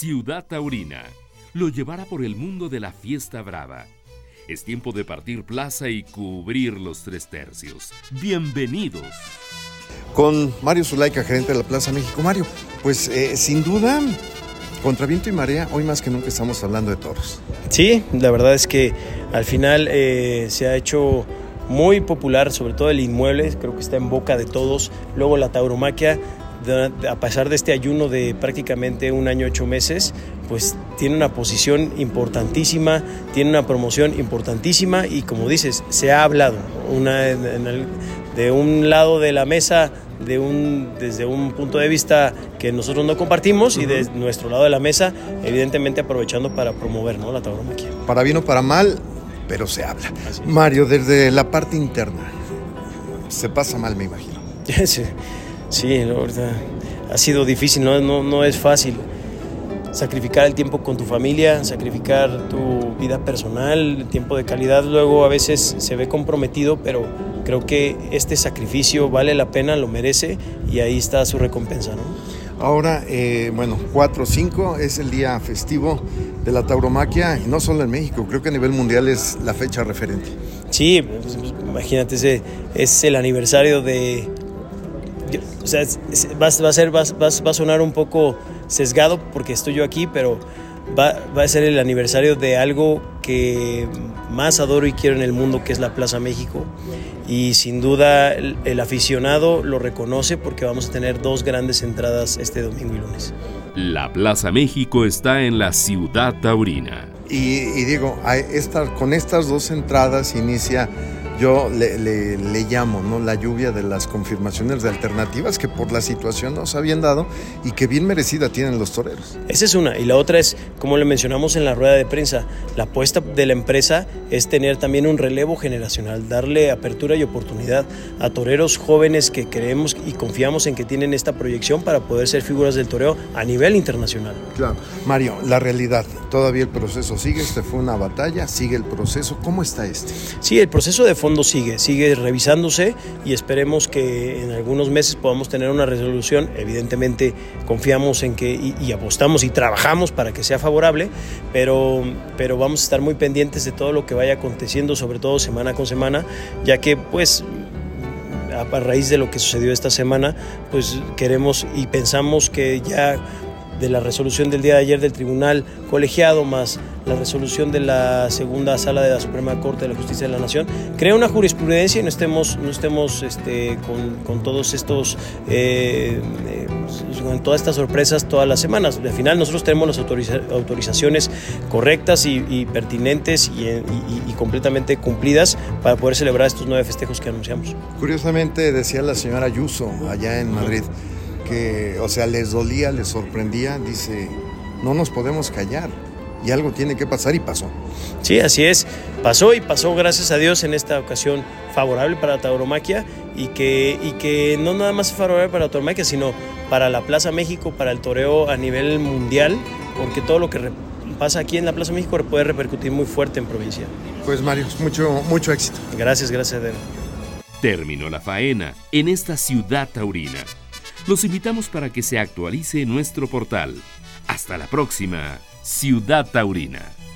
Ciudad Taurina lo llevará por el mundo de la fiesta brava. Es tiempo de partir plaza y cubrir los 3/3. Bienvenidos. Con Mario Zulaika, gerente de la Plaza México. Mario, pues sin duda, contra viento y marea, hoy más que nunca estamos hablando de toros. Sí, la verdad es que al final se ha hecho muy popular, sobre todo el inmueble, creo que está en boca de todos. Luego la tauromaquia, a pesar de este ayuno de prácticamente 1 año 8 meses, pues tiene una posición importantísima, tiene una promoción importantísima y como dices, se ha hablado de un lado de la mesa, desde un punto de vista que nosotros no compartimos y de nuestro lado de la mesa, evidentemente aprovechando para promover, ¿no?, la tauromaquia. Para bien o para mal, pero se habla. Mario, desde la parte interna, se pasa mal, me imagino. Sí, la verdad, ha sido difícil, no es fácil sacrificar el tiempo con tu familia, sacrificar tu vida personal, el tiempo de calidad, luego a veces se ve comprometido, pero creo que este sacrificio vale la pena, lo merece y ahí está su recompensa, ¿no? Ahora, 4/5 es el día festivo de la tauromaquia y no solo en México, creo que a nivel mundial es la fecha referente. Sí, pues, imagínate, es el aniversario de... O sea, va a sonar un poco sesgado porque estoy yo aquí, pero va a ser el aniversario de algo que más adoro y quiero en el mundo, que es la Plaza México. Y sin duda el aficionado lo reconoce porque vamos a tener 2 grandes entradas este domingo y lunes. La Plaza México está en la Ciudad Taurina. Y Diego, con estas 2 entradas inicia... Yo le llamo, ¿no?, la lluvia de las confirmaciones de alternativas que por la situación nos habían dado y que bien merecida tienen los toreros. Esa es una. Y la otra es, como le mencionamos en la rueda de prensa, la apuesta de la empresa es tener también un relevo generacional, darle apertura y oportunidad a toreros jóvenes que creemos y confiamos en que tienen esta proyección para poder ser figuras del toreo a nivel internacional. Claro. Mario, la realidad, todavía el proceso sigue, fue una batalla, sigue el proceso. ¿Cómo está este? Sí, el proceso de fondo sigue revisándose y esperemos que en algunos meses podamos tener una resolución. Evidentemente confiamos en que y apostamos y trabajamos para que sea favorable, pero vamos a estar muy pendientes de todo lo que vaya aconteciendo, sobre todo semana con semana, ya que pues a raíz de lo que sucedió esta semana, pues queremos y pensamos que ya de la resolución del día de ayer del tribunal colegiado más la resolución de la segunda sala de la Suprema Corte de la Justicia de la Nación crea una jurisprudencia y no estemos con todos estos con todas estas sorpresas todas las semanas. Al final nosotros tenemos las autorizaciones correctas y pertinentes y completamente cumplidas para poder celebrar estos 9 festejos que anunciamos. Curiosamente decía la señora Ayuso allá en Madrid que, o sea, les dolía, les sorprendía, dice, no nos podemos callar y algo tiene que pasar, y pasó. Sí, así es, pasó gracias a Dios en esta ocasión favorable para la tauromaquia y que no nada más es favorable para la tauromaquia, sino para la Plaza México, para el toreo a nivel mundial, porque todo lo que pasa aquí en la Plaza México puede repercutir muy fuerte en provincia. Pues Mario, mucho éxito. Gracias, Adel. Terminó la faena en esta Ciudad Taurina. Los invitamos para que se actualice nuestro portal. Hasta la próxima, Ciudad Taurina.